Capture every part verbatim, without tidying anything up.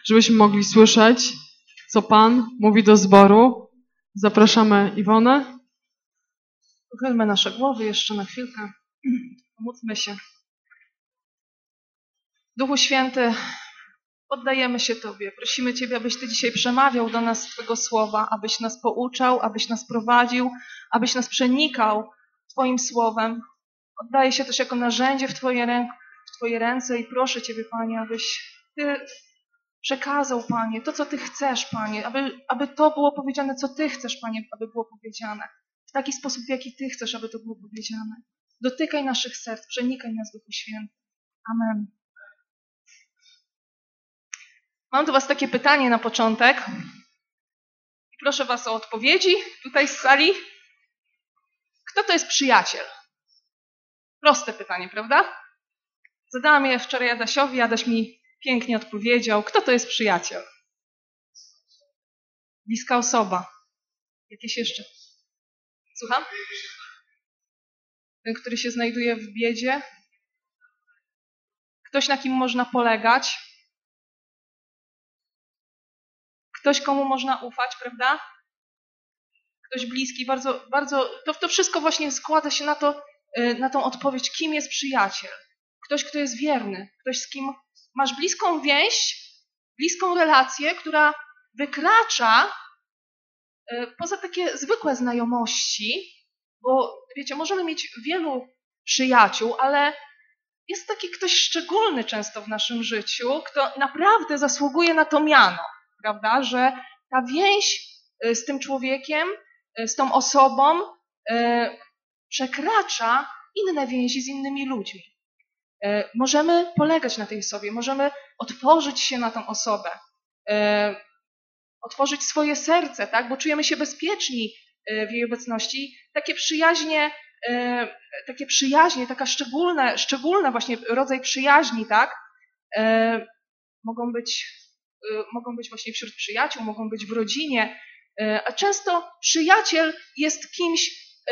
żebyśmy mogli słyszeć, co Pan mówi do zboru. Zapraszamy Iwonę. Pochylmy nasze głowy jeszcze na chwilkę. Pomódlmy się. Duchu Święty, oddajemy się Tobie. Prosimy Ciebie, abyś Ty dzisiaj przemawiał do nas Twojego słowa, abyś nas pouczał, abyś nas prowadził, abyś nas przenikał Twoim słowem. Oddaję się też jako narzędzie w Twoje, rę- w Twoje ręce i proszę Ciebie, Panie, abyś Ty przekazał, Panie, to, co Ty chcesz, Panie, aby, aby to było powiedziane, co Ty chcesz, Panie, aby było powiedziane. W taki sposób, w jaki Ty chcesz, aby to było powiedziane. Dotykaj naszych serc, przenikaj nas, Duchu Święty. Amen. Mam do Was takie pytanie na początek. I proszę Was o odpowiedzi tutaj z sali. Kto to jest przyjaciel? Proste pytanie, prawda? Zadałam je wczoraj Adasiowi, Adaś mi pięknie odpowiedział. Kto to jest przyjaciel? Bliska osoba. Jakieś jeszcze? Słucham? Ten, który się znajduje w biedzie. Ktoś, na kim można polegać. Ktoś, komu można ufać, prawda? Ktoś bliski, bardzo, bardzo, to, to wszystko właśnie składa się na to, na tą odpowiedź, kim jest przyjaciel. Ktoś, kto jest wierny, ktoś, z kim masz bliską więź, bliską relację, która wykracza poza takie zwykłe znajomości, bo wiecie, możemy mieć wielu przyjaciół, ale jest taki ktoś szczególny często w naszym życiu, kto naprawdę zasługuje na to miano, prawda, że ta więź z tym człowiekiem, z tą osobą przekracza inne więzi z innymi ludźmi. Możemy polegać na tej osobie, możemy otworzyć się na tą osobę, otworzyć swoje serce, tak? Bo czujemy się bezpieczni w jej obecności. Takie przyjaźnie, takie przyjaźnie, taka szczególna, szczególna właśnie rodzaj przyjaźni, tak? Mogą być, mogą być właśnie wśród przyjaciół, mogą być w rodzinie, a często przyjaciel jest kimś,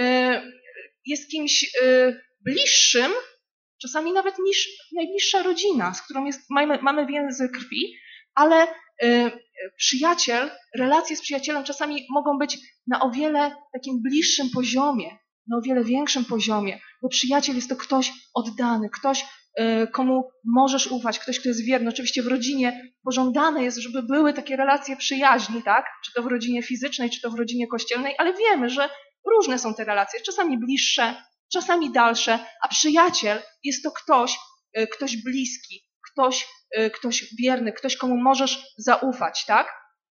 jest kimś bliższym, czasami nawet niż najbliższa rodzina, z którą jest, mamy, mamy więzy krwi, ale y, przyjaciel, relacje z przyjacielem czasami mogą być na o wiele takim bliższym poziomie, na o wiele większym poziomie, bo przyjaciel jest to ktoś oddany, ktoś, y, komu możesz ufać, ktoś, kto jest wierny. Oczywiście w rodzinie pożądane jest, żeby były takie relacje przyjaźni, tak? Czy to w rodzinie fizycznej, czy to w rodzinie kościelnej, ale wiemy, że różne są te relacje, czasami bliższe, czasami dalsze, a przyjaciel jest to ktoś, ktoś bliski, ktoś, ktoś wierny, ktoś, komu możesz zaufać, tak?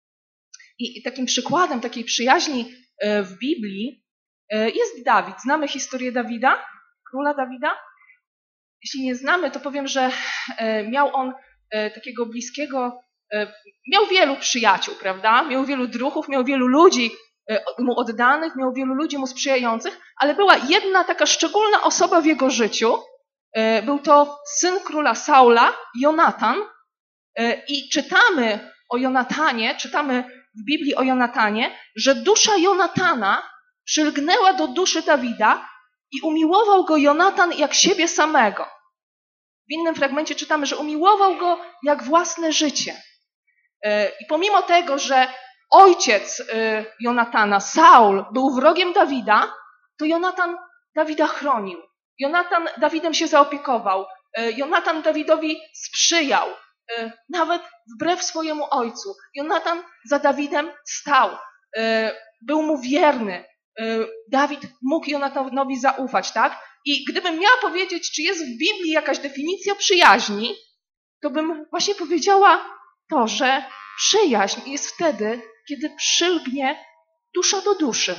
I takim przykładem takiej przyjaźni w Biblii jest Dawid. Znamy historię Dawida, króla Dawida? Jeśli nie znamy, to powiem, że miał on takiego bliskiego, miał wielu przyjaciół, prawda? Miał wielu druhów, miał wielu ludzi mu oddanych, miał wielu ludzi mu sprzyjających, ale była jedna taka szczególna osoba w jego życiu. Był to syn króla Saula, Jonatan. I czytamy o Jonatanie, czytamy w Biblii o Jonatanie, że dusza Jonatana przylgnęła do duszy Dawida i umiłował go Jonatan jak siebie samego. W innym fragmencie czytamy, że umiłował go jak własne życie. I pomimo tego, że ojciec Jonatana, Saul, był wrogiem Dawida, to Jonatan Dawida chronił. Jonatan Dawidem się zaopiekował. Jonatan Dawidowi sprzyjał, nawet wbrew swojemu ojcu. Jonatan za Dawidem stał, był mu wierny. Dawid mógł Jonatanowi zaufać, tak? I gdybym miała powiedzieć, czy jest w Biblii jakaś definicja przyjaźni, to bym właśnie powiedziała to, że przyjaźń jest wtedy, kiedy przylgnie dusza do duszy.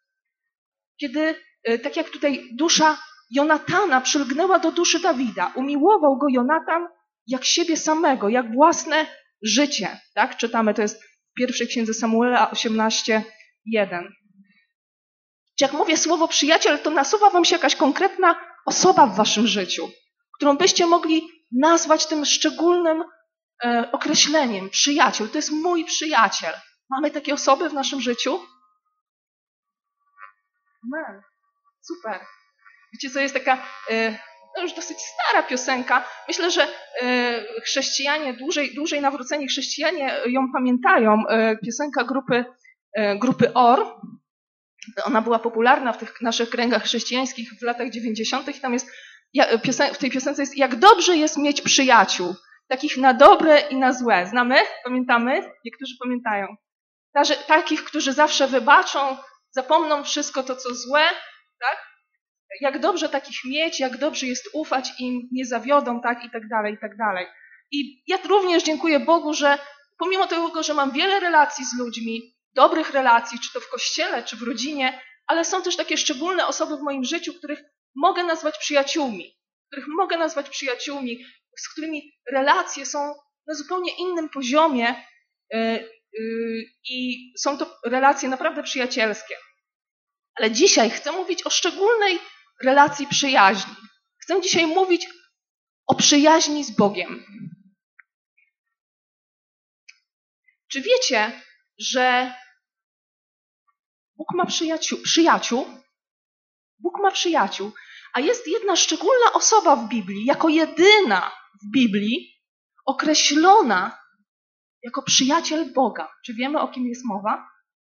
Kiedy, tak jak tutaj dusza Jonatana przylgnęła do duszy Dawida, umiłował go Jonatan jak siebie samego, jak własne życie. Tak? Czytamy, to jest w pierwszej księdze Samuela osiemnaście jeden. Czy jak mówię słowo przyjaciel, to nasuwa wam się jakaś konkretna osoba w waszym życiu, którą byście mogli nazwać tym szczególnym e, określeniem przyjaciel. To jest mój przyjaciel. Mamy takie osoby w naszym życiu? Amen. Super. Wiecie co, jest taka, e, to już dosyć stara piosenka. Myślę, że e, chrześcijanie, dłużej, dłużej nawróceni chrześcijanie ją pamiętają. E, piosenka grupy, e, grupy O R. Ona była popularna w tych naszych kręgach chrześcijańskich w latach dziewięćdziesiątych. Tam jest, ja, piosen, w tej piosence jest, jak dobrze jest mieć przyjaciół. Takich na dobre i na złe. Znamy? Pamiętamy? Niektórzy pamiętają. Takich, którzy zawsze wybaczą, zapomną wszystko to, co złe, tak? Jak dobrze takich mieć, jak dobrze jest ufać im, nie zawiodą, tak? I tak dalej, i tak dalej. I ja również dziękuję Bogu, że pomimo tego, że mam wiele relacji z ludźmi, dobrych relacji, czy to w kościele, czy w rodzinie, ale są też takie szczególne osoby w moim życiu, których mogę nazwać przyjaciółmi, których mogę nazwać przyjaciółmi, z którymi relacje są na zupełnie innym poziomie yy, yy, i są to relacje naprawdę przyjacielskie. Ale dzisiaj chcę mówić o szczególnej relacji przyjaźni. Chcę dzisiaj mówić o przyjaźni z Bogiem. Czy wiecie, że Bóg ma przyjaciół, przyjaciół? Bóg ma przyjaciół, a jest jedna szczególna osoba w Biblii, jako jedyna w Biblii, określona jako przyjaciel Boga. Czy wiemy, o kim jest mowa?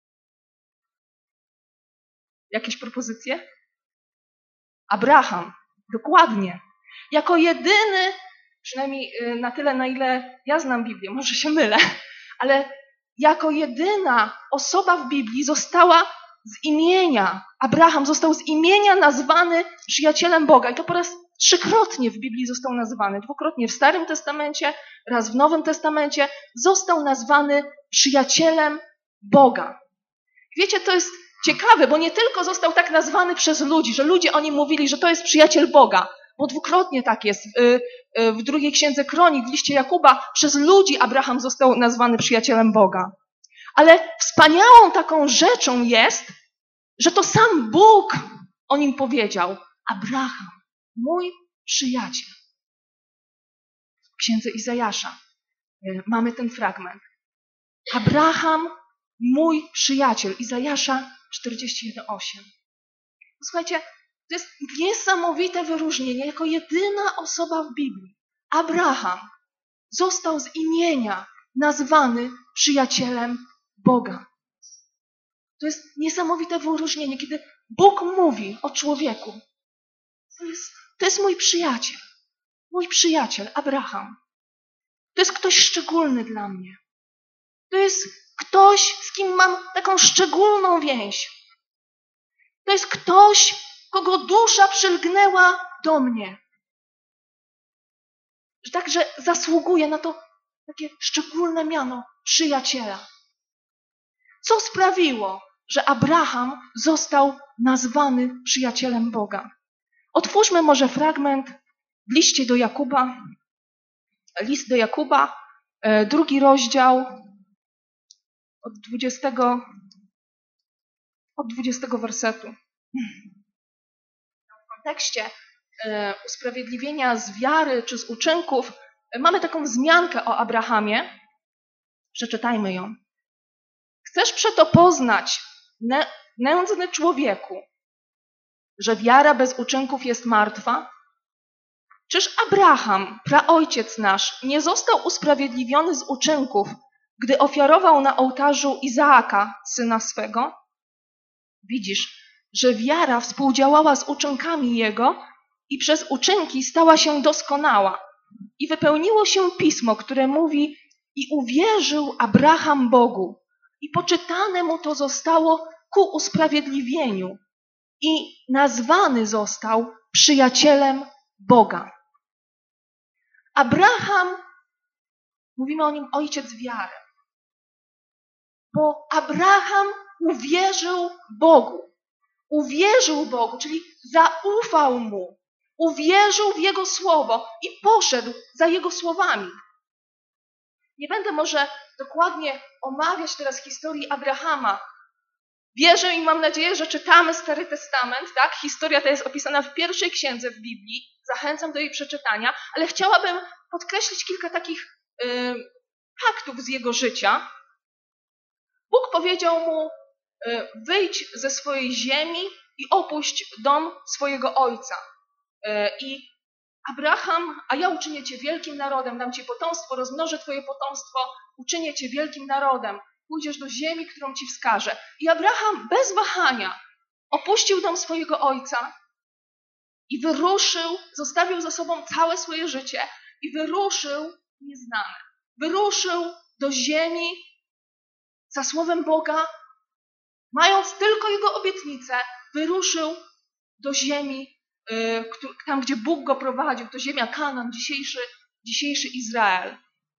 Jakieś propozycje? Abraham. Dokładnie. Jako jedyny, przynajmniej na tyle, na ile ja znam Biblię, może się mylę, ale jako jedyna osoba w Biblii została z imienia, Abraham został z imienia nazwany przyjacielem Boga. I to po raz trzykrotnie w Biblii został nazwany. Dwukrotnie w Starym Testamencie, raz w Nowym Testamencie. Został nazwany przyjacielem Boga. Wiecie, to jest ciekawe, bo nie tylko został tak nazwany przez ludzi, że ludzie o nim mówili, że to jest przyjaciel Boga, bo dwukrotnie tak jest. W drugiej księdze Kronik, w liście Jakuba, przez ludzi Abraham został nazwany przyjacielem Boga. Ale wspaniałą taką rzeczą jest, że to sam Bóg o nim powiedział. Abraham, mój przyjaciel. W księdze Izajasza mamy ten fragment. Abraham, mój przyjaciel. Izajasza czterdzieści jeden, osiem. Słuchajcie, to jest niesamowite wyróżnienie. Jako jedyna osoba w Biblii, Abraham został z imienia nazwany przyjacielem Boga. To jest niesamowite wyróżnienie, kiedy Bóg mówi o człowieku. To jest, to jest mój przyjaciel. Mój przyjaciel, Abraham. To jest ktoś szczególny dla mnie. To jest ktoś, z kim mam taką szczególną więź. To jest ktoś, kogo dusza przylgnęła do mnie. Że także zasługuje na to takie szczególne miano przyjaciela. Co sprawiło, że Abraham został nazwany przyjacielem Boga? Otwórzmy może fragment w liście do Jakuba. List do Jakuba, drugi rozdział od dwudziestego, od dwudziestego wersetu. W kontekście usprawiedliwienia z wiary czy z uczynków mamy taką wzmiankę o Abrahamie. Przeczytajmy ją. Chcesz przeto poznać, nędzny człowieku, że wiara bez uczynków jest martwa? Czyż Abraham, praojciec nasz, nie został usprawiedliwiony z uczynków, gdy ofiarował na ołtarzu Izaaka, syna swego? Widzisz, że wiara współdziałała z uczynkami jego i przez uczynki stała się doskonała. I wypełniło się pismo, które mówi: i uwierzył Abraham Bogu, i poczytane mu to zostało ku usprawiedliwieniu, i nazwany został przyjacielem Boga. Abraham, mówimy o nim ojciec wiary, bo Abraham uwierzył Bogu. Uwierzył Bogu, czyli zaufał Mu. Uwierzył w Jego słowo i poszedł za Jego słowami. Nie będę może dokładnie omawiać teraz historii Abrahama. Wierzę i mam nadzieję, że czytamy Stary Testament, tak? Historia ta jest opisana w pierwszej księdze w Biblii. Zachęcam do jej przeczytania, ale chciałabym podkreślić kilka takich y, faktów z jego życia. Bóg powiedział mu: y, wyjdź ze swojej ziemi i opuść dom swojego ojca. Y, I Abraham, a ja uczynię cię wielkim narodem, dam ci potomstwo, rozmnożę twoje potomstwo, uczynię cię wielkim narodem, pójdziesz do ziemi, którą ci wskażę. I Abraham bez wahania opuścił dom swojego ojca i wyruszył, zostawił za sobą całe swoje życie i wyruszył nieznany. Wyruszył do ziemi za słowem Boga, mając tylko jego obietnicę, wyruszył do ziemi, tam gdzie Bóg go prowadził, to ziemia Kanaan, dzisiejszy, dzisiejszy Izrael.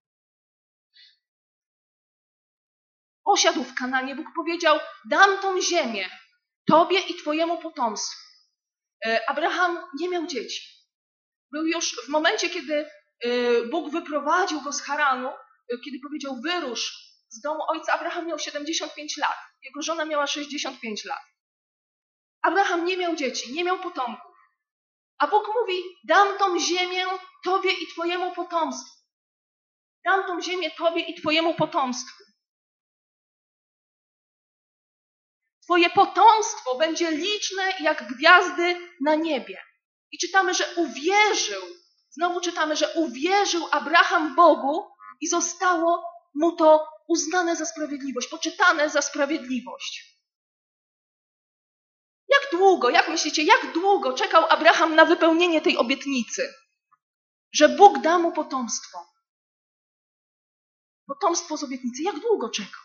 Osiadł w Kananie, Bóg powiedział, dam tą ziemię tobie i twojemu potomstwu. Abraham nie miał dzieci. Był już w momencie, kiedy Bóg wyprowadził go z Haranu, kiedy powiedział wyrusz z domu ojca, Abraham miał siedemdziesiąt pięć lat. Jego żona miała sześćdziesiąt pięć lat. Abraham nie miał dzieci, nie miał potomków. A Bóg mówi, dam tą ziemię tobie i twojemu potomstwu. Dam tą ziemię tobie i twojemu potomstwu. Twoje potomstwo będzie liczne jak gwiazdy na niebie. I czytamy, że uwierzył, znowu czytamy, że uwierzył Abraham Bogu i zostało mu to uznane za sprawiedliwość, poczytane za sprawiedliwość. Jak długo, jak myślicie, jak długo czekał Abraham na wypełnienie tej obietnicy, że Bóg da mu potomstwo? Potomstwo z obietnicy. Jak długo czekał?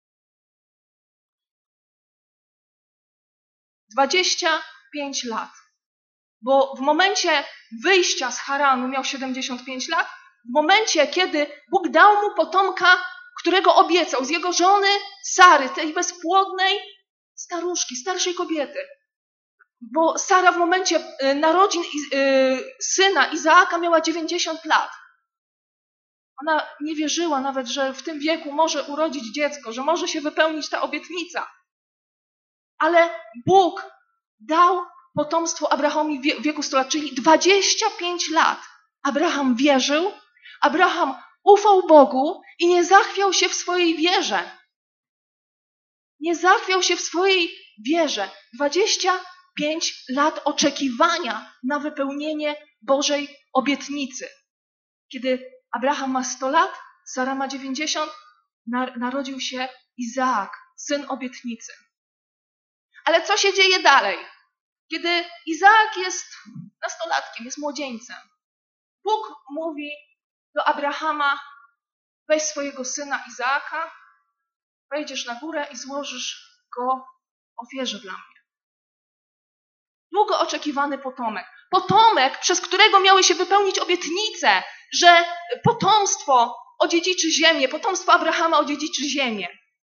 dwadzieścia pięć lat. Bo w momencie wyjścia z Haranu miał siedemdziesiąt pięć lat, w momencie, kiedy Bóg dał mu potomka, którego obiecał, z jego żony Sary, tej bezpłodnej staruszki, starszej kobiety. Bo Sara w momencie narodzin syna Izaaka miała dziewięćdziesiąt lat. Ona nie wierzyła nawet, że w tym wieku może urodzić dziecko, że może się wypełnić ta obietnica. Ale Bóg dał potomstwo Abrahamowi w wieku stu lat, czyli dwadzieścia pięć lat. Abraham wierzył, Abraham ufał Bogu i nie zachwiał się w swojej wierze. Nie zachwiał się w swojej wierze. dwadzieścia pięć lat oczekiwania na wypełnienie Bożej obietnicy. Kiedy Abraham ma sto lat, Sara ma dziewięćdziesiąt, narodził się Izaak, syn obietnicy. Ale co się dzieje dalej? Kiedy Izaak jest nastolatkiem, jest młodzieńcem, Bóg mówi do Abrahama, weź swojego syna Izaaka, wejdziesz na górę i złożysz go w ofierze dla mnie. Długo oczekiwany potomek. Potomek, przez którego miały się wypełnić obietnice, że potomstwo odziedziczy ziemię, potomstwo Abrahama odziedziczy ziemię.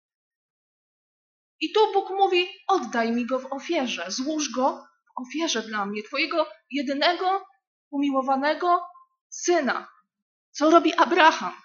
I tu Bóg mówi, oddaj mi go w ofierze, złóż go w ofierze dla mnie, twojego jedynego, umiłowanego syna. Co robi Abraham?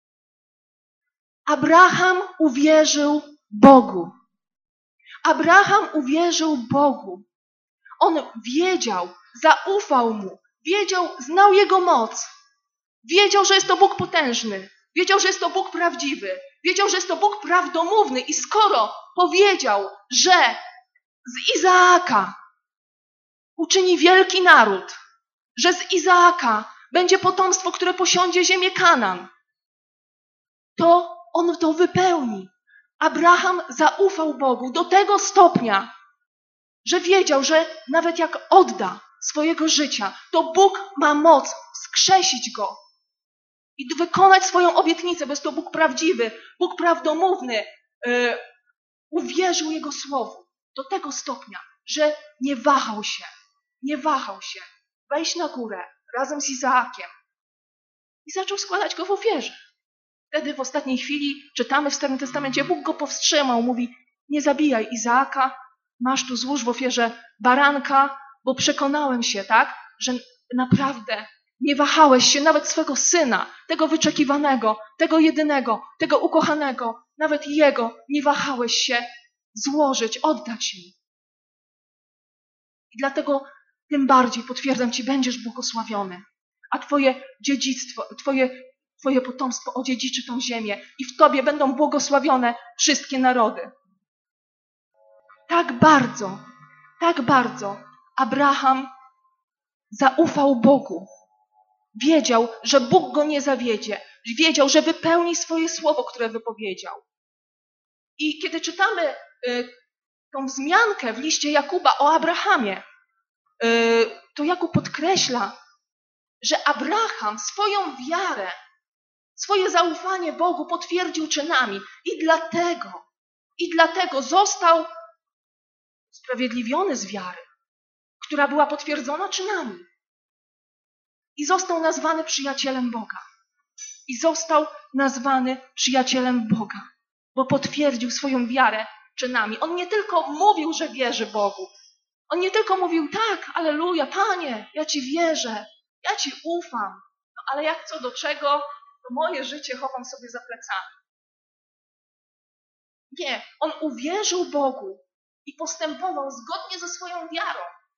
Abraham uwierzył Bogu. Abraham uwierzył Bogu. On wiedział, zaufał mu, wiedział, znał jego moc. Wiedział, że jest to Bóg potężny. Wiedział, że jest to Bóg prawdziwy. Wiedział, że jest to Bóg prawdomówny. I skoro powiedział, że z Izaaka uczyni wielki naród, że z Izaaka będzie potomstwo, które posiądzie ziemię Kanaan, to on to wypełni. Abraham zaufał Bogu do tego stopnia, że wiedział, że nawet jak odda swojego życia, to Bóg ma moc wskrzesić go i wykonać swoją obietnicę, bo jest to Bóg prawdziwy, Bóg prawdomówny. Yy, uwierzył Jego słowu do tego stopnia, że nie wahał się, nie wahał się wejść na górę razem z Izaakiem i zaczął składać go w ofierze. Wtedy w ostatniej chwili czytamy w Starym Testamencie, Bóg go powstrzymał, mówi, nie zabijaj Izaaka, masz tu złóż w ofierze baranka, bo przekonałem się, tak, że naprawdę nie wahałeś się nawet swego syna, tego wyczekiwanego, tego jedynego, tego ukochanego, nawet jego nie wahałeś się złożyć, oddać mi. I dlatego tym bardziej potwierdzam Ci, będziesz błogosławiony, a Twoje dziedzictwo, Twoje, twoje potomstwo odziedziczy tą ziemię i w Tobie będą błogosławione wszystkie narody. Tak bardzo, tak bardzo Abraham zaufał Bogu. Wiedział, że Bóg go nie zawiedzie. Wiedział, że wypełni swoje słowo, które wypowiedział. I kiedy czytamy y, tą wzmiankę w liście Jakuba o Abrahamie, y, to Jakub podkreśla, że Abraham swoją wiarę, swoje zaufanie Bogu potwierdził czynami. I dlatego, i dlatego został usprawiedliwiony z wiary, która była potwierdzona czynami. I został nazwany przyjacielem Boga. I został nazwany przyjacielem Boga, bo potwierdził swoją wiarę czynami. On nie tylko mówił, że wierzy Bogu. On nie tylko mówił, tak, alleluja, Panie, ja Ci wierzę, ja Ci ufam, no ale jak co do czego, to moje życie chowam sobie za plecami. Nie, on uwierzył Bogu i postępował zgodnie ze swoją wiarą.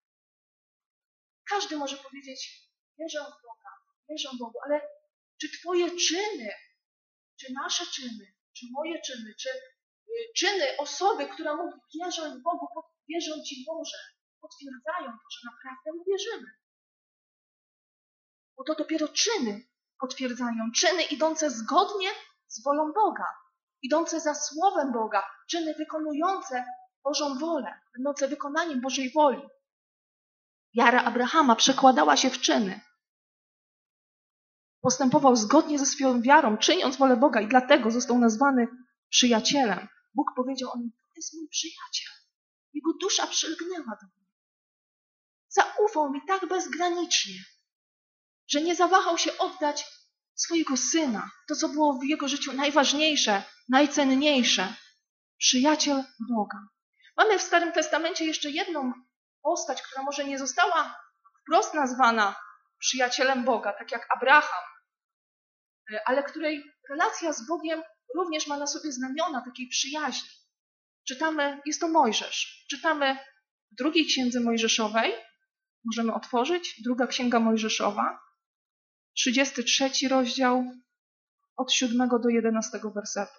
Każdy może powiedzieć, wierzę w Boga, wierzę w Bogu, ale czy Twoje czyny, czy nasze czyny, czy moje czyny, czy y, czyny osoby, która mówi, wierzę w Bogu, wierzę Ci Boże, potwierdzają to, że naprawdę mu wierzymy. Bo to dopiero czyny potwierdzają, czyny idące zgodnie z wolą Boga, idące za słowem Boga, czyny wykonujące Bożą wolę, będące wykonaniem Bożej woli. Wiara Abrahama przekładała się w czyny. Postępował zgodnie ze swoją wiarą, czyniąc wolę Boga i dlatego został nazwany przyjacielem. Bóg powiedział o nim, to jest mój przyjaciel. Jego dusza przylgnęła do mnie. Zaufał mi tak bezgranicznie, że nie zawahał się oddać swojego syna, to co było w jego życiu najważniejsze, najcenniejsze. Przyjaciel Boga. Mamy w Starym Testamencie jeszcze jedną postać, która może nie została wprost nazwana przyjacielem Boga, tak jak Abraham, ale której relacja z Bogiem również ma na sobie znamiona takiej przyjaźni. Czytamy, jest to Mojżesz. Czytamy w drugiej księdze Mojżeszowej, możemy otworzyć, druga księga Mojżeszowa, trzydziesty trzeci rozdział, od siódmego do jedenastego wersetu.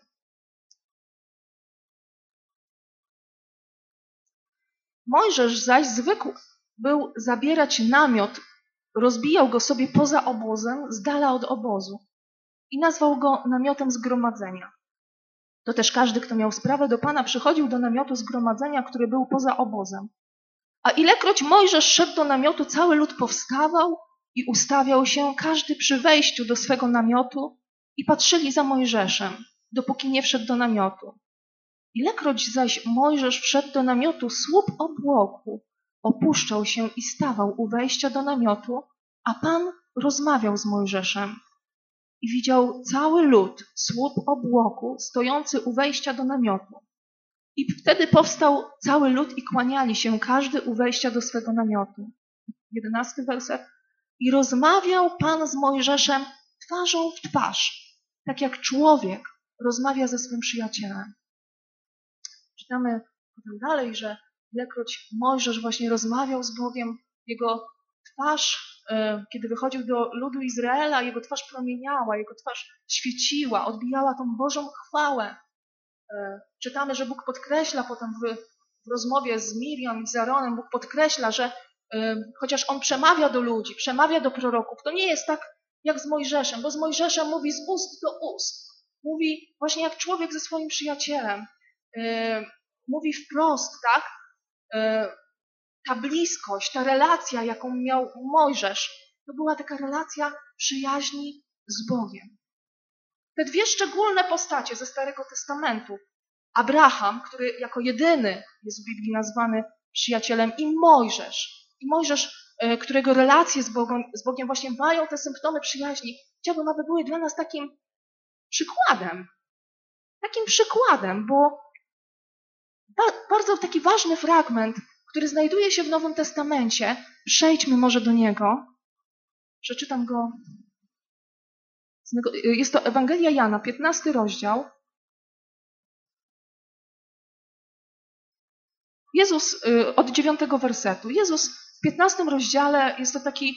Mojżesz zaś zwykł był zabierać namiot, rozbijał go sobie poza obozem, z dala od obozu i nazwał go namiotem zgromadzenia. To też każdy, kto miał sprawę do Pana, przychodził do namiotu zgromadzenia, który był poza obozem. A ilekroć Mojżesz szedł do namiotu, cały lud powstawał i ustawiał się, każdy przy wejściu do swego namiotu i patrzyli za Mojżeszem, dopóki nie wszedł do namiotu. Ilekroć zaś Mojżesz wszedł do namiotu, słup obłoku opuszczał się i stawał u wejścia do namiotu, a Pan rozmawiał z Mojżeszem. I widział cały lud, słup obłoku, stojący u wejścia do namiotu. I wtedy powstał cały lud i kłaniali się, każdy u wejścia do swego namiotu. Jedenasty werset. I rozmawiał Pan z Mojżeszem twarzą w twarz, tak jak człowiek rozmawia ze swym przyjacielem. Czytamy potem dalej, że ilekroć Mojżesz właśnie rozmawiał z Bogiem, jego twarz, kiedy wychodził do ludu Izraela, jego twarz promieniała, jego twarz świeciła, odbijała tą Bożą chwałę. Czytamy, że Bóg podkreśla potem w, w rozmowie z Miriam i z Aaronem, Bóg podkreśla, że chociaż On przemawia do ludzi, przemawia do proroków, to nie jest tak jak z Mojżeszem, bo z Mojżeszem mówi z ust do ust. Mówi właśnie jak człowiek ze swoim przyjacielem. Mówi wprost, tak? Ta bliskość, ta relacja, jaką miał Mojżesz, to była taka relacja przyjaźni z Bogiem. Te dwie szczególne postacie ze Starego Testamentu, Abraham, który jako jedyny jest w Biblii nazwany przyjacielem, i Mojżesz, i Mojżesz, którego relacje z Bogiem, z Bogiem właśnie mają te symptomy przyjaźni, chciałbym, aby były dla nas takim przykładem. Takim przykładem, bo bardzo taki ważny fragment, który znajduje się w Nowym Testamencie. Przejdźmy może do niego. Przeczytam go. Jest to Ewangelia Jana, piętnasty rozdział. Jezus, od dziewiątego wersetu. Jezus w piętnastym rozdziale, jest to taki,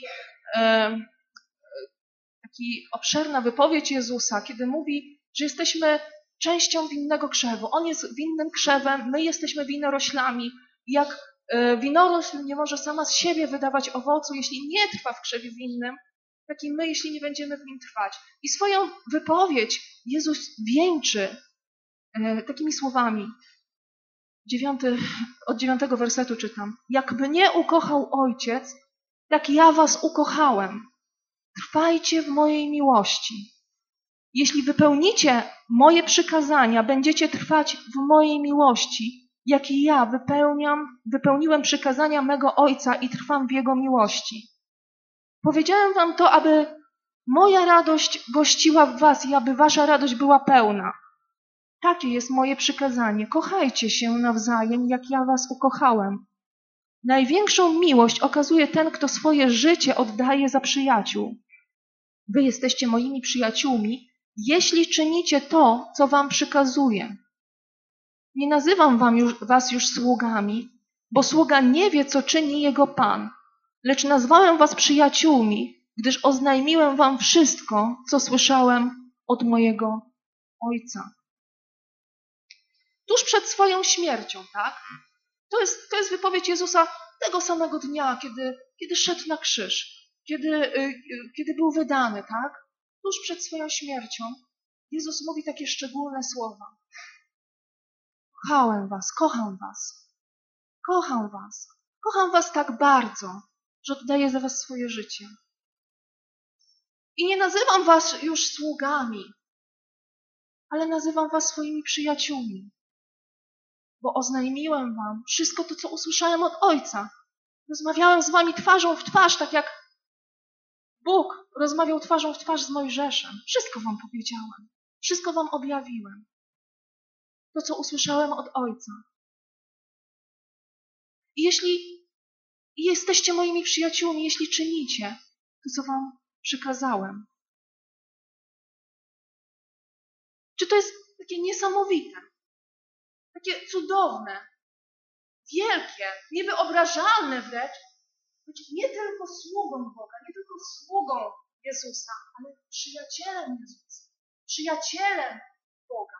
taki obszerna wypowiedź Jezusa, kiedy mówi, że jesteśmy częścią winnego krzewu. On jest winnym krzewem, my jesteśmy winoroślami. Jak winorośl nie może sama z siebie wydawać owocu, jeśli nie trwa w krzewie winnym, tak i my, jeśli nie będziemy w nim trwać. I swoją wypowiedź Jezus wieńczy e, takimi słowami. Dziewiąty, od dziewiątego wersetu czytam. Jak mnie ukochał Ojciec, tak ja was ukochałem. Trwajcie w mojej miłości. Jeśli wypełnicie moje przykazania, będziecie trwać w mojej miłości, jak i ja wypełniam, wypełniłem przykazania mego Ojca i trwam w Jego miłości. Powiedziałem wam to, aby moja radość gościła w was i aby wasza radość była pełna. Takie jest moje przykazanie. Kochajcie się nawzajem, jak ja was ukochałem. Największą miłość okazuje ten, kto swoje życie oddaje za przyjaciół. Wy jesteście moimi przyjaciółmi, jeśli czynicie to, co wam przykazuję. Nie nazywam wam już, was już sługami, bo sługa nie wie, co czyni jego Pan, lecz nazwałem was przyjaciółmi, gdyż oznajmiłem wam wszystko, co słyszałem od mojego Ojca. Tuż przed swoją śmiercią, tak? To jest, to jest wypowiedź Jezusa tego samego dnia, kiedy, kiedy szedł na krzyż, kiedy, yy, kiedy był wydany, tak? Tuż przed swoją śmiercią Jezus mówi takie szczególne słowa. Kochałem was, kocham was, kocham was, kocham was tak bardzo, że oddaję za was swoje życie. I nie nazywam was już sługami, ale nazywam was swoimi przyjaciółmi, bo oznajmiłem wam wszystko to, co usłyszałem od Ojca. Rozmawiałem z wami twarzą w twarz, tak jak Bóg rozmawiał twarzą w twarz z Mojżeszem. Wszystko wam powiedziałem, wszystko wam objawiłem. To, co usłyszałem od Ojca. I jeśli jesteście moimi przyjaciółmi, jeśli czynicie to, co wam przykazałem. Czy to jest takie niesamowite, takie cudowne, wielkie, niewyobrażalne wręcz, być nie tylko sługą Boga, nie tylko sługą Jezusa, ale przyjacielem Jezusa, przyjacielem Boga.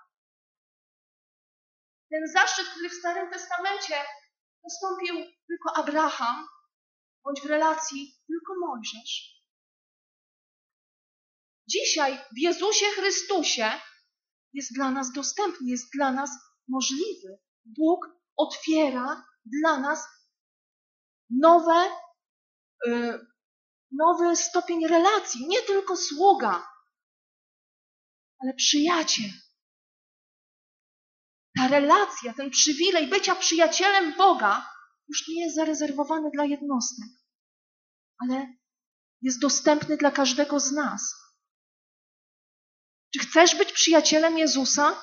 Ten zaszczyt, który w Starym Testamencie dostąpił tylko Abraham, bądź w relacji tylko Mojżesz. Dzisiaj w Jezusie Chrystusie jest dla nas dostępny, jest dla nas możliwy. Bóg otwiera dla nas nowe, yy, nowy stopień relacji. Nie tylko sługa, ale przyjaciel. Ta relacja, ten przywilej bycia przyjacielem Boga już nie jest zarezerwowany dla jednostek, ale jest dostępny dla każdego z nas. Czy chcesz być przyjacielem Jezusa?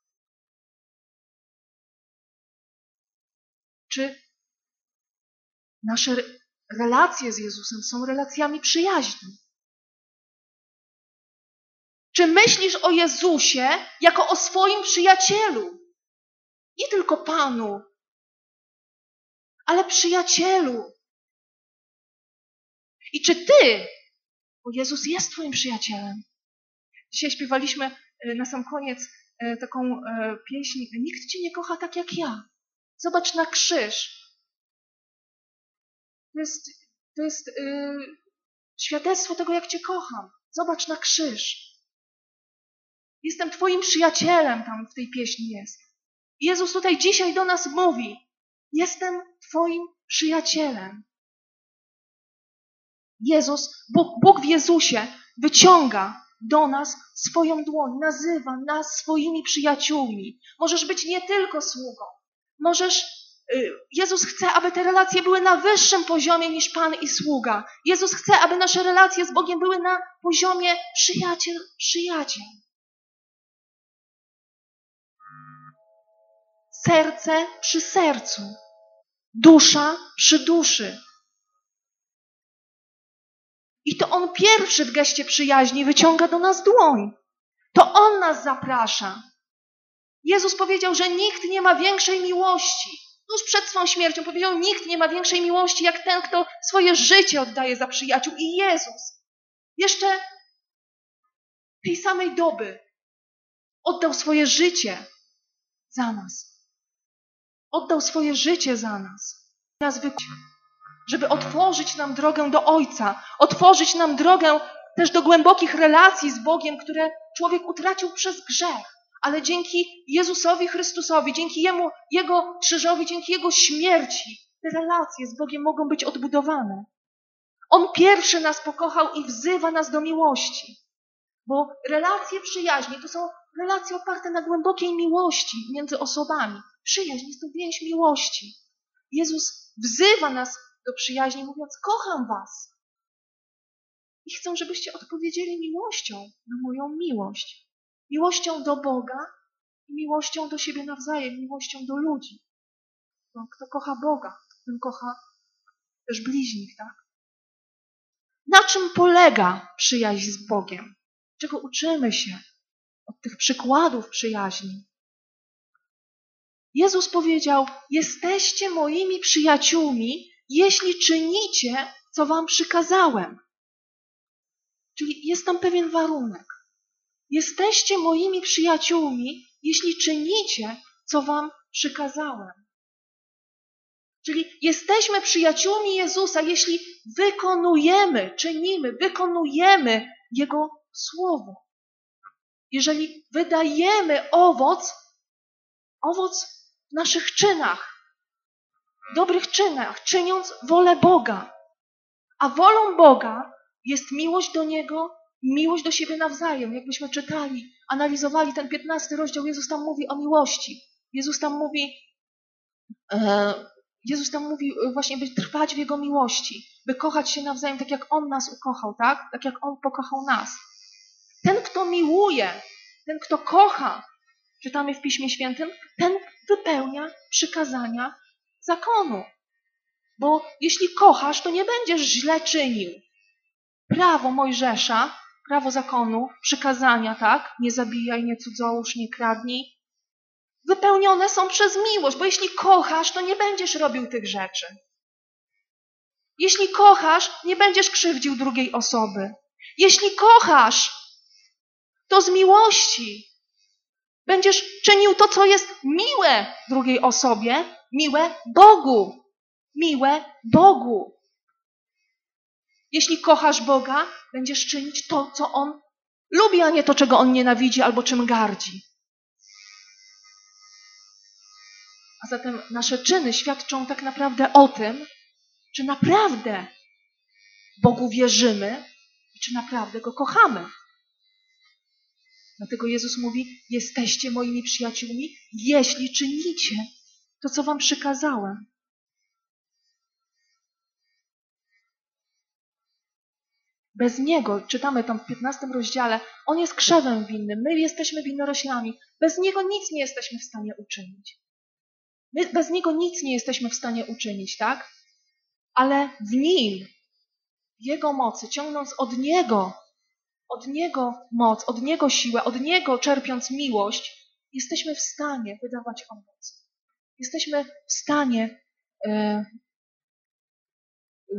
Czy nasze relacje z Jezusem są relacjami przyjaźni? Czy myślisz o Jezusie jako o swoim przyjacielu? Nie tylko Panu, ale przyjacielu. I czy ty, bo Jezus jest twoim przyjacielem. Dzisiaj śpiewaliśmy na sam koniec taką pieśń Nikt cię nie kocha tak jak ja. Zobacz na krzyż. To jest, to jest yy, świadectwo tego, jak cię kocham. Zobacz na krzyż. Jestem twoim przyjacielem, tam w tej pieśni jest. I Jezus tutaj dzisiaj do nas mówi, jestem twoim przyjacielem. Jezus, Bóg, Bóg w Jezusie wyciąga do nas swoją dłoń, nazywa nas swoimi przyjaciółmi. Możesz być nie tylko sługą. Możesz, y, Jezus chce, aby te relacje były na wyższym poziomie niż Pan i sługa. Jezus chce, aby nasze relacje z Bogiem były na poziomie przyjaciel, przyjaciel. Serce przy sercu. Dusza przy duszy. I to On pierwszy w geście przyjaźni wyciąga do nas dłoń. To On nas zaprasza. Jezus powiedział, że nikt nie ma większej miłości. Tuż przed swą śmiercią powiedział, nikt nie ma większej miłości jak ten, kto swoje życie oddaje za przyjaciół. I Jezus jeszcze tej samej doby oddał swoje życie za nas. Oddał swoje życie za nas. Nas wykupił. żeby otworzyć nam drogę do Ojca, otworzyć nam drogę też do głębokich relacji z Bogiem, które człowiek utracił przez grzech. Ale dzięki Jezusowi Chrystusowi, dzięki Jemu, Jego krzyżowi, dzięki Jego śmierci, te relacje z Bogiem mogą być odbudowane. On pierwszy nas pokochał i wzywa nas do miłości. Bo relacje przyjaźni to są relacje oparte na głębokiej miłości między osobami. Przyjaźń jest to więź miłości. Jezus wzywa nas do przyjaźni, mówiąc: kocham was. I chcę, żebyście odpowiedzieli miłością na moją miłość. Miłością do Boga i miłością do siebie nawzajem, miłością do ludzi. Bo kto kocha Boga, ten kocha też bliźnich, tak? Na czym polega przyjaźń z Bogiem? Czego uczymy się od tych przykładów przyjaźni? Jezus powiedział: jesteście moimi przyjaciółmi, jeśli czynicie, co wam przykazałem. Czyli jest tam pewien warunek. Jesteście moimi przyjaciółmi, jeśli czynicie, co wam przykazałem. Czyli jesteśmy przyjaciółmi Jezusa, jeśli wykonujemy, czynimy, wykonujemy Jego słowo. Jeżeli wydajemy owoc, owoc w naszych czynach, dobrych czynach, czyniąc wolę Boga. A wolą Boga jest miłość do Niego, miłość do siebie nawzajem. Jakbyśmy czytali, analizowali ten piętnasty rozdział, Jezus tam mówi o miłości. Jezus tam mówi, e, Jezus tam mówi właśnie, by trwać w Jego miłości, by kochać się nawzajem tak, jak On nas ukochał, tak? Tak jak On pokochał nas. Ten, kto miłuje, ten, kto kocha, czytamy w Piśmie Świętym, ten wypełnia przykazania zakonu. Bo jeśli kochasz, to nie będziesz źle czynił. Prawo Mojżesza, prawo zakonu, przykazania, tak? Nie zabijaj, nie cudzołóż, nie kradnij. Wypełnione są przez miłość, bo jeśli kochasz, to nie będziesz robił tych rzeczy. Jeśli kochasz, nie będziesz krzywdził drugiej osoby. Jeśli kochasz, to z miłości będziesz czynił to, co jest miłe drugiej osobie, miłe Bogu. Miłe Bogu. Jeśli kochasz Boga, będziesz czynić to, co On lubi, a nie to, czego On nienawidzi albo czym gardzi. A zatem nasze czyny świadczą tak naprawdę o tym, czy naprawdę Bogu wierzymy i czy naprawdę Go kochamy. Dlatego Jezus mówi: jesteście moimi przyjaciółmi, jeśli czynicie to, co wam przykazałem. Bez Niego, czytamy tam w piętnastym rozdziale, On jest krzewem winnym, my jesteśmy winoroślami. Bez Niego nic nie jesteśmy w stanie uczynić. My bez Niego nic nie jesteśmy w stanie uczynić, tak? Ale w Nim, w Jego mocy, ciągnąc od Niego, od Niego moc, od Niego siłę, od Niego czerpiąc miłość, jesteśmy w stanie wydawać owoc. Jesteśmy w stanie e, e,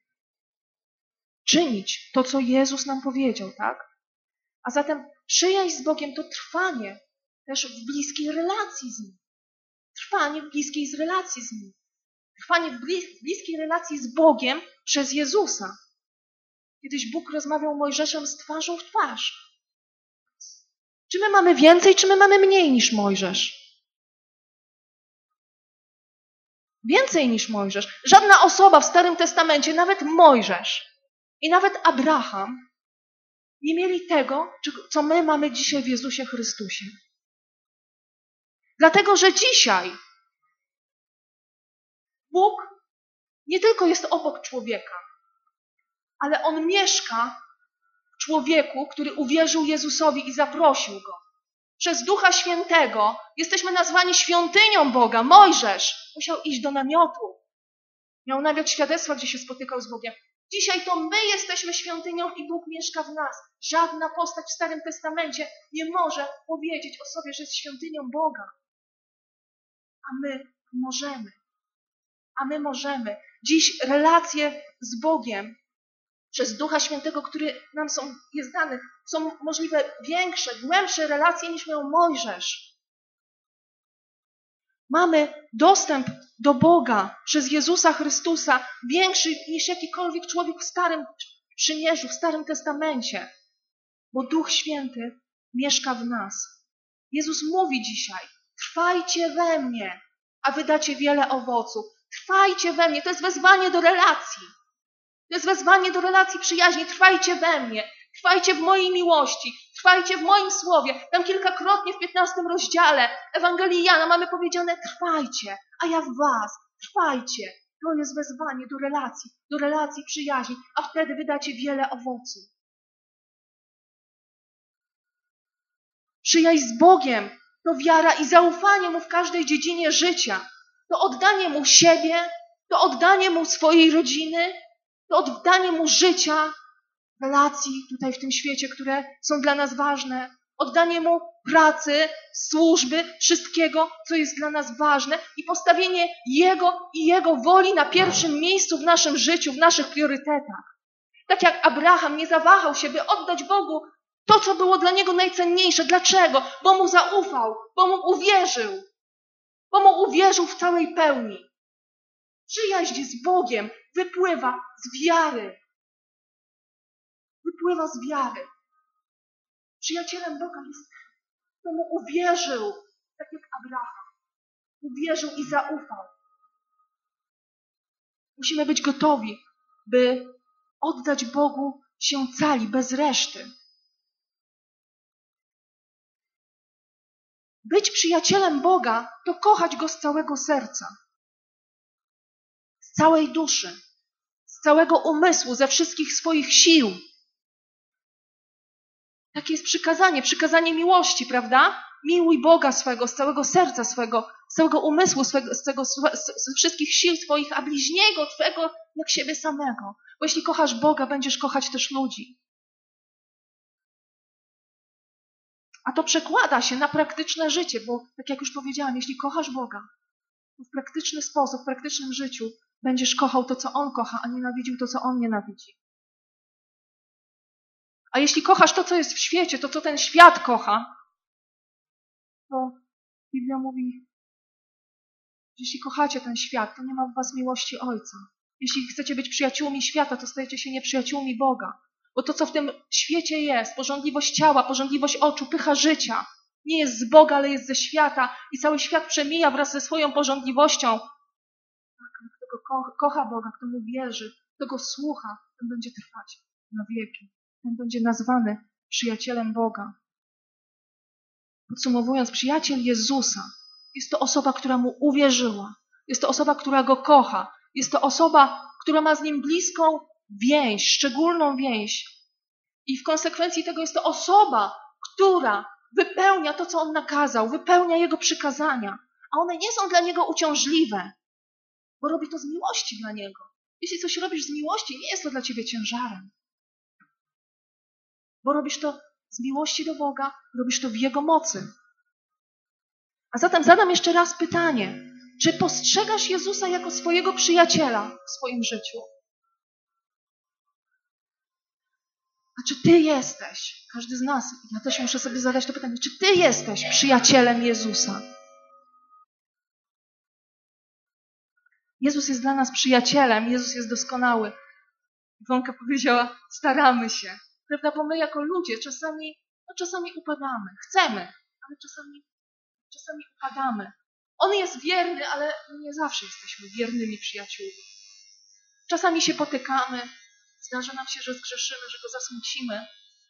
czynić to, co Jezus nam powiedział, tak? A zatem przyjaźń z Bogiem to trwanie też w bliskiej relacji z Nim. Trwanie w bliskiej relacji z Nim. Trwanie w bliskiej relacji z Bogiem przez Jezusa. Kiedyś Bóg rozmawiał Mojżeszem z twarzą w twarz. Czy my mamy więcej, czy my mamy mniej niż Mojżesz? Więcej niż Mojżesz. Żadna osoba w Starym Testamencie, nawet Mojżesz i nawet Abraham, nie mieli tego, co my mamy dzisiaj w Jezusie Chrystusie. Dlatego, że dzisiaj Bóg nie tylko jest obok człowieka, ale On mieszka w człowieku, który uwierzył Jezusowi i zaprosił Go. Przez Ducha Świętego jesteśmy nazwani świątynią Boga. Mojżesz musiał iść do namiotu. Miał namiot świadectwa, gdzie się spotykał z Bogiem. Dzisiaj to my jesteśmy świątynią i Bóg mieszka w nas. Żadna postać w Starym Testamencie nie może powiedzieć o sobie, że jest świątynią Boga. A my możemy. A my możemy. Dziś relacje z Bogiem przez Ducha Świętego, który nam są, jest dany, są możliwe większe, głębsze relacje niż miał Mojżesz. Mamy dostęp do Boga przez Jezusa Chrystusa większy niż jakikolwiek człowiek w Starym Przymierzu, w Starym Testamencie, bo Duch Święty mieszka w nas. Jezus mówi dzisiaj, trwajcie we mnie, a wy dacie wiele owoców. Trwajcie we mnie, to jest wezwanie do relacji. To jest wezwanie do relacji przyjaźni. Trwajcie we mnie, trwajcie w mojej miłości, trwajcie w moim słowie. Tam kilkakrotnie w piętnastym rozdziale Ewangelii Jana mamy powiedziane trwajcie, a ja w was, trwajcie. To jest wezwanie do relacji, do relacji przyjaźni, a wtedy wydacie wiele owoców. Przyjaźń z Bogiem to wiara i zaufanie Mu w każdej dziedzinie życia. To oddanie Mu siebie, to oddanie Mu swojej rodziny, to oddanie Mu życia, relacji tutaj w tym świecie, które są dla nas ważne. Oddanie Mu pracy, służby, wszystkiego, co jest dla nas ważne i postawienie Jego i Jego woli na pierwszym miejscu w naszym życiu, w naszych priorytetach. Tak jak Abraham nie zawahał się, by oddać Bogu to, co było dla niego najcenniejsze. Dlaczego? Bo Mu zaufał, bo Mu uwierzył, bo Mu uwierzył w całej pełni. Przyjaźń z Bogiem wypływa z wiary. Wypływa z wiary. Przyjacielem Boga jest ten, kto Mu uwierzył, tak jak Abraham. Uwierzył i zaufał. Musimy być gotowi, by oddać Bogu się cali, bez reszty. Być przyjacielem Boga to kochać Go z całego serca, z całej duszy, z całego umysłu, ze wszystkich swoich sił. Takie jest przykazanie, przykazanie miłości, prawda? Miłuj Boga swego, z całego serca swego, z całego umysłu swego, z, tego, z wszystkich sił swoich, a bliźniego twego jak siebie samego. Bo jeśli kochasz Boga, będziesz kochać też ludzi. A to przekłada się na praktyczne życie, bo tak jak już powiedziałam, jeśli kochasz Boga, to w praktyczny sposób, w praktycznym życiu będziesz kochał to, co On kocha, a nienawidził to, co On nienawidzi. A jeśli kochasz to, co jest w świecie, to co ten świat kocha, to Biblia mówi, że jeśli kochacie ten świat, to nie ma w was miłości Ojca. Jeśli chcecie być przyjaciółmi świata, to stajecie się nieprzyjaciółmi Boga. Bo to, co w tym świecie jest, pożądliwość ciała, pożądliwość oczu, pycha życia, nie jest z Boga, ale jest ze świata i cały świat przemija wraz ze swoją pożądliwością. Tak, ale kto go ko- kocha Boga, kto Mu wierzy, kto Go słucha, ten będzie trwać na wieki. Ten będzie nazwany przyjacielem Boga. Podsumowując, przyjaciel Jezusa jest to osoba, która Mu uwierzyła. Jest to osoba, która Go kocha. Jest to osoba, która ma z Nim bliską więź, szczególną więź. I w konsekwencji tego jest to osoba, która wypełnia to, co On nakazał, wypełnia Jego przykazania. A one nie są dla Niego uciążliwe, bo robi to z miłości dla Niego. Jeśli coś robisz z miłości, nie jest to dla Ciebie ciężarem. Bo robisz to z miłości do Boga, robisz to w Jego mocy. A zatem zadam jeszcze raz pytanie. Czy postrzegasz Jezusa jako swojego przyjaciela w swoim życiu? A czy Ty jesteś, każdy z nas, ja też muszę sobie zadać to pytanie, czy Ty jesteś przyjacielem Jezusa? Jezus jest dla nas przyjacielem, Jezus jest doskonały. Iwonka powiedziała, staramy się. Prawda? Bo my jako ludzie czasami, no czasami upadamy. Chcemy, ale czasami, czasami upadamy. On jest wierny, ale nie zawsze jesteśmy wiernymi przyjaciółmi. Czasami się potykamy, zdarza nam się, że zgrzeszymy, że Go zasmucimy.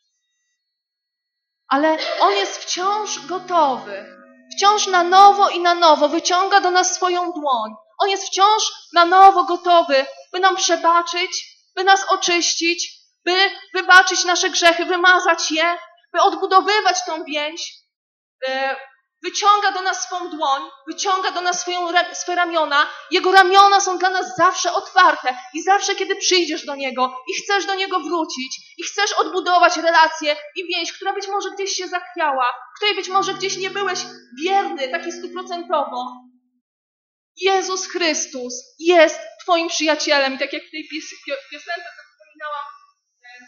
Ale On jest wciąż gotowy, wciąż na nowo i na nowo wyciąga do nas swoją dłoń. On jest wciąż na nowo gotowy, by nam przebaczyć, by nas oczyścić, by wybaczyć nasze grzechy, wymazać je, by odbudowywać tą więź. Wyciąga do nas swą dłoń, wyciąga do nas swoją, swoje ramiona. Jego ramiona są dla nas zawsze otwarte i zawsze, kiedy przyjdziesz do Niego i chcesz do Niego wrócić i chcesz odbudować relację i więź, która być może gdzieś się zachwiała, której być może gdzieś nie byłeś wierny, taki stuprocentowo. Jezus Chrystus jest Twoim przyjacielem i tak jak w tej pios- piosence wspominałam,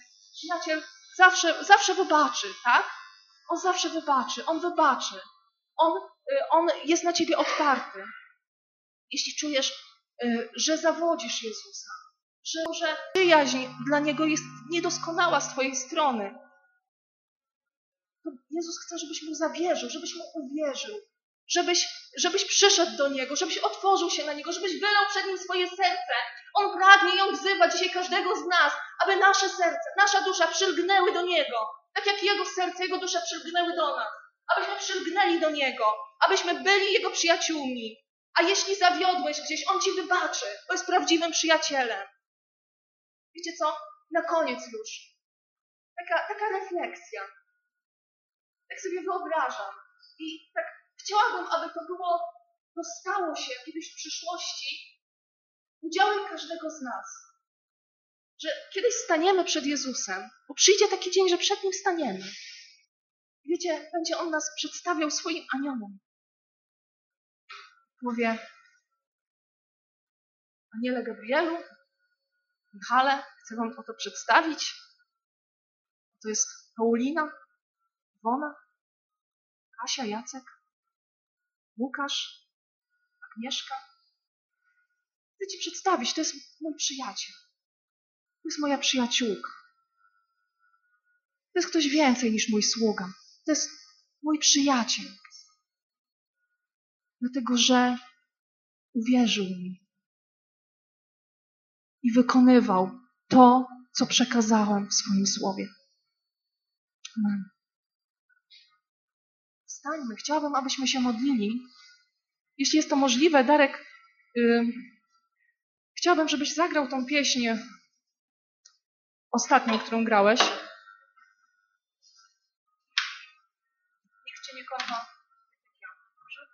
przyjaciel zawsze, zawsze wybaczy, tak? On zawsze wybaczy, On wybaczy. On, on jest na ciebie otwarty. Jeśli czujesz, że zawodzisz Jezusa, że może przyjaźń dla Niego jest niedoskonała z twojej strony, to Jezus chce, żebyś Mu zawierzył, żebyś Mu uwierzył, żebyś, żebyś przyszedł do Niego, żebyś otworzył się na Niego, żebyś wylał przed Nim swoje serce. On pragnie i On wzywa dzisiaj każdego z nas, aby nasze serce, nasza dusza przylgnęły do Niego, tak jak Jego serce, Jego dusza przylgnęły do nas, abyśmy przylgnęli do Niego, abyśmy byli Jego przyjaciółmi. A jeśli zawiodłeś gdzieś, On ci wybaczy, bo jest prawdziwym przyjacielem. Wiecie co? Na koniec już. Taka, taka refleksja. Tak sobie wyobrażam. I tak chciałabym, aby to było, to stało się kiedyś w przyszłości udziałem każdego z nas. Że kiedyś staniemy przed Jezusem, bo przyjdzie taki dzień, że przed Nim staniemy. Wiecie, będzie On nas przedstawiał swoim aniołom. Mówię, Aniele Gabrielu, Michale, chcę wam oto przedstawić. To jest Paulina, Iwona, Kasia, Jacek, Łukasz, Agnieszka. Chcę ci przedstawić, to jest mój przyjaciel. To jest moja przyjaciółka. To jest ktoś więcej niż mój sługa. To jest mój przyjaciel. Dlatego, że uwierzył mi i wykonywał to, co przekazałem w swoim słowie. Amen. Wstańmy. Chciałabym, abyśmy się modlili. Jeśli jest to możliwe, Darek, yy, chciałabym, żebyś zagrał tą pieśń ostatnią, którą grałeś. Nikt cię nie kocha. Dobrze?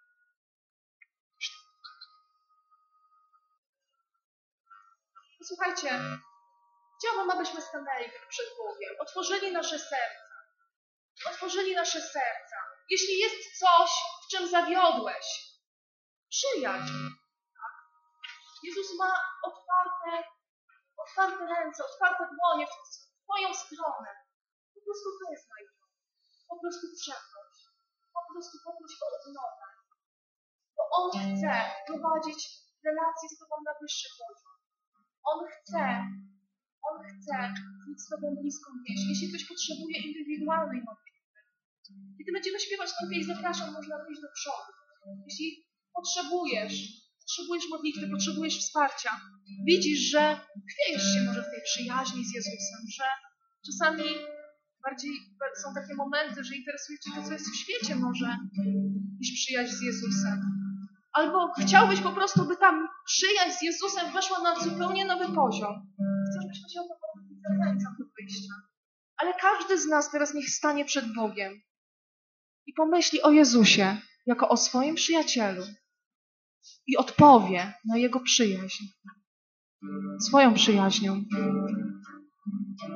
Posłuchajcie, chciałabym, abyśmy stanęli przed Bogiem, otworzyli nasze serca. Otworzyli nasze serca. Jeśli jest coś, w czym zawiodłeś, przyjaźń. Tak? Jezus ma otwarte, otwarte ręce, otwarte dłonie w twoją stronę. Po prostu wyznaj to. Po prostu przeproś. Po prostu poproś o odnowę. Bo On chce prowadzić relacje z Tobą na wyższy poziom. On chce, On chce mieć z Tobą bliską więź. Jeśli ktoś potrzebuje indywidualnej modlitwy, kiedy będziemy śpiewać tą pieśń, zapraszam, można wyjść do przodu. Jeśli potrzebujesz, potrzebujesz modlitwy, potrzebujesz wsparcia, widzisz, że chwiejesz się może w tej przyjaźni z Jezusem, że czasami bardziej są takie momenty, że interesuje Cię to, co jest w świecie może, niż przyjaźń z Jezusem. Albo chciałbyś po prostu, by ta przyjaźń z Jezusem weszła na zupełnie nowy poziom. Chcesz, byśmy się o to modlili, zachęcam do wyjścia. Ale każdy z nas teraz niech stanie przed Bogiem i pomyśli o Jezusie jako o swoim przyjacielu i odpowie na Jego przyjaźń. Swoją przyjaźnią.